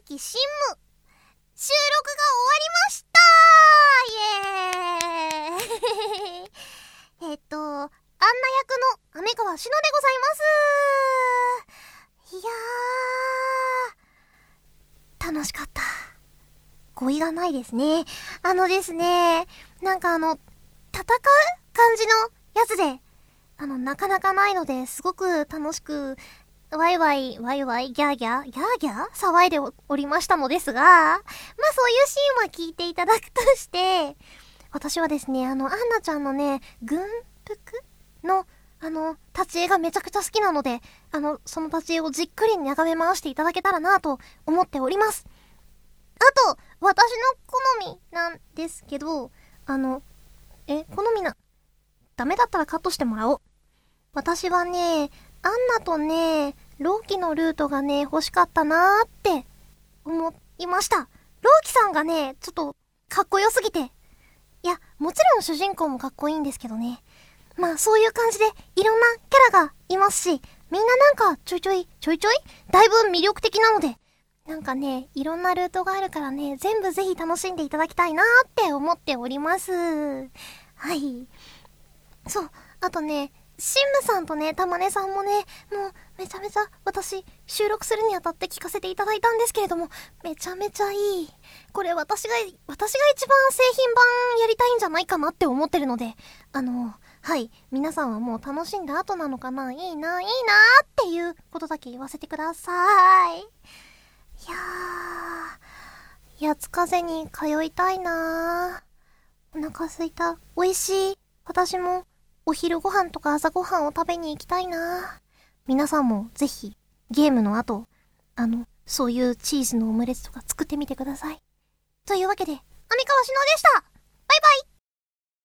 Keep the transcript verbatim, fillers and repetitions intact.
き新務収録が終わりましたイエーイえっと、アンナ役の飴川しのでございます。いやー、楽しかった。語彙がないですね。あのですね、なんかあの、戦う感じのやつで、あの、なかなかないので、すごく楽しく、ワイワイ、ワイワイ、ギャーギャー、ギャーギャー騒いで お, おりましたのですが、まあそういうシーンは聞いていただくとして、私はですね、あの、アンナちゃんのね、軍服の、あの、立ち絵がめちゃくちゃ好きなので、あの、その立ち絵をじっくり眺め回していただけたらなと思っております。あと、私の好みなんですけど、あの、え、好みな、ダメだったらカットしてもらおう。私はね、アンナとね、ローキのルートがね、欲しかったなーって思いました。ローキさんがね、ちょっとかっこよすぎて。いや、もちろん主人公もかっこいいんですけどね。まあそういう感じでいろんなキャラがいますし、みんななんかちょいちょい、ちょいちょいだいぶ魅力的なので、なんかね、いろんなルートがあるからね、全部ぜひ楽しんでいただきたいなーって思っております。はい。そう、あとね、シンムさんとね、たまねさんもね、もうめちゃめちゃ私収録するにあたって聞かせていただいたんですけれども、めちゃめちゃいい。これ私が、私が一番製品版やりたいんじゃないかなって思ってるので、あの、はい、皆さんはもう楽しんだ後なのかな、いいな、いいなっていうことだけ言わせてください。いやー、八つ風に通いたいなー。お腹すいた。美味しい。私もお昼ご飯とか朝ご飯を食べに行きたいな。皆さんもぜひゲームの後、あの、そういうチーズのオムレツとか作ってみてください。というわけで、飴川しのでした。